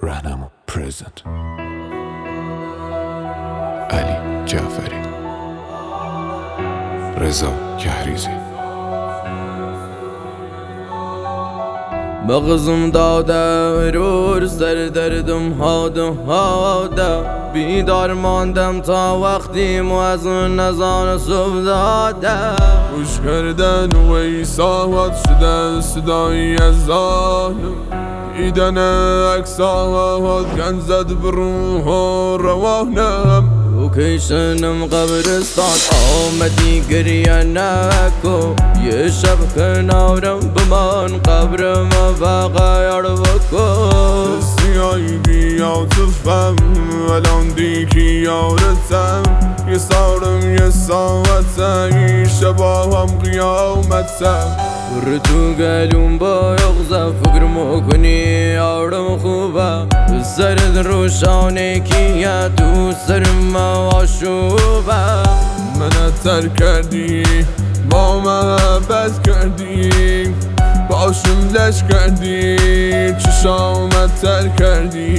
رهنمون پرزنت علی جعفری، رضا کهریزی. مغزم داده رور سر دردم هاده بیدار ماندم تا وقتی موازن نزان صبح داده گوش کردن و ایساوات شدن صدایی از ظالم دیدن اکساوات گن زد بروح و روانم لوکیشنم قبرستان آمدی گریه نکو یه شب کنارم بمان قبرم فقیار بکن سیایی بیا تفهم الان دیکی یارتم یه سارم یه ساعتم این شبا هم قیامتم بر تو گلوم با یغزه فکر مکنی یارم خوبه سرد روشانه کیه تو سرم آشوبه منو ترک کردی با محبت کردی باشم لش کردی چشامت ترک کردی.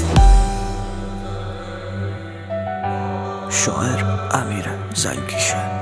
شاعر امیر زنگیشه.